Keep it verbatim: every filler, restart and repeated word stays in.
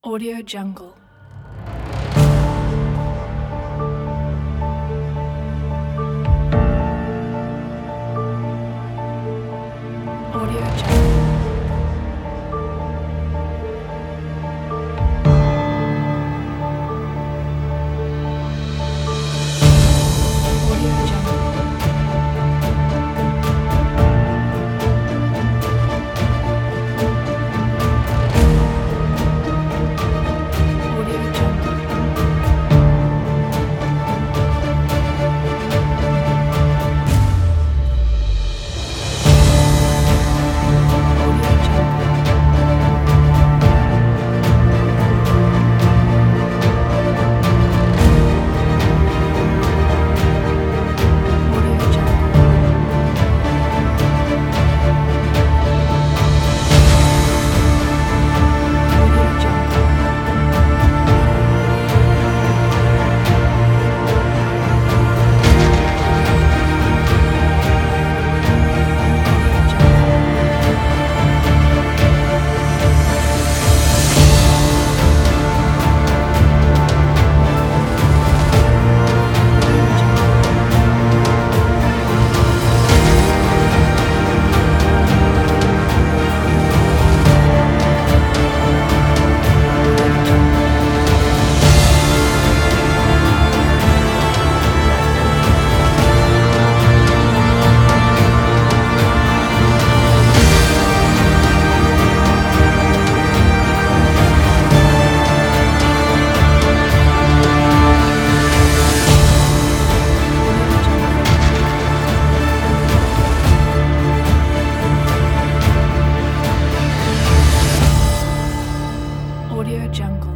Audio Jungle. Audio Jungle. Audio Jungle. Audio Jungle. Audio Jungle. Audio Jungle. Audio Jungle. Audio Jungle. Audio Jungle. Audio Jungle. Audio Jungle. Audio Jungle.